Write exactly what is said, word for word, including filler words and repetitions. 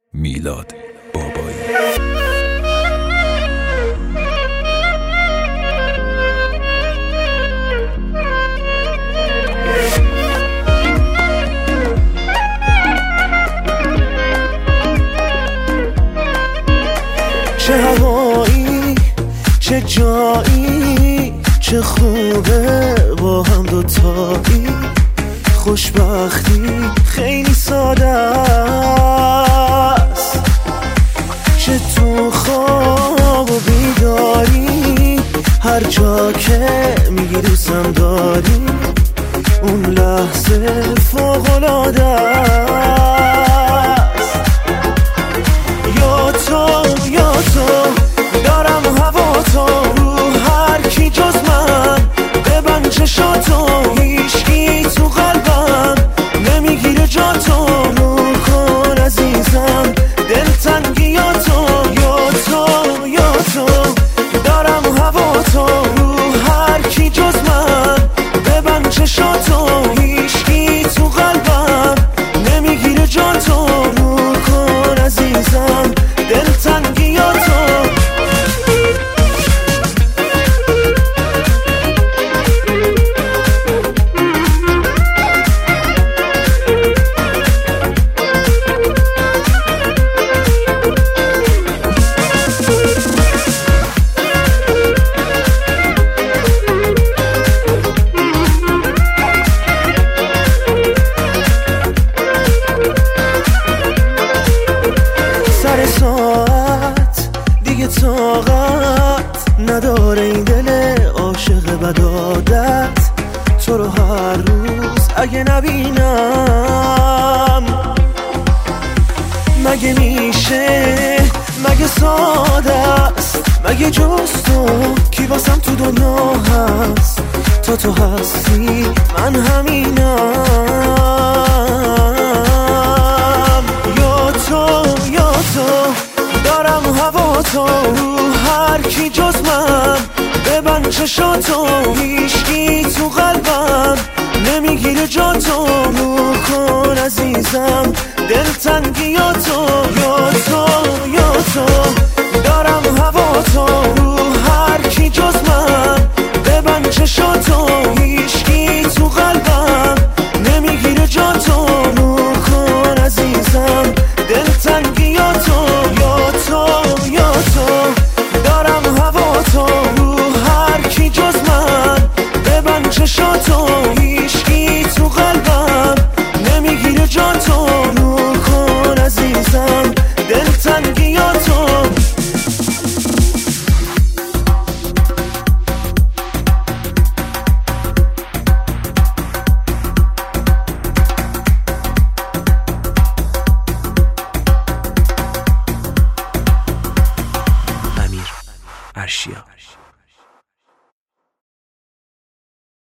میلاد بابایی. چه هوایی، چه جایی، چه خوبه با هم دوتایی. خوشبختی خیلی ساده است، چه تو خواب و بیداری، هر جا که میگی دوستم داری، اون لحظه فوق‌العاده است. یا تو یا تو دارم هوا تو، رو هر کی جز من ببند چشاتو، هیچکی تو قلبم نمیگیره جا تو، رو کن عزیزم دلتنگیاتو. یا تو یا تو دارم هوا تو، رو هر کی جز من ببند چشاتو، هیچکی تو قلبم نمیگیره جا تو، رو کن عزیزم دلتنگیاتو. سر ساعت دیگه طاقت نداره این دل عاشق بدادت، تو رو هر روز اگه نبینم مگه میشه، مگه ساده است، مگه جز تو کی واسم تو دنیا هست. تا تو هستی من همینم. یا تو یا تو دارم هوا تو، رو هر کی جز من ببند چشاتو، هیچکی تو قلبم نمیگیره جا تو، رو کن عزیزم دلتنگیاتو. یا تو یا تو دارم هوا تو، رو هر کی جز من ببند چشاتو، هیچکی تو قلبم نمیگیره جا تو، رو کن عزیزم دلتنگیاتو. یا تو یا تو دارم هوا تو، رو هر کی جز من ببند چشاتو، هیچکی تو قلبم نمیگیره جا تو، رو کن عزیزم دلتنگیاتو. امیر ارشیا.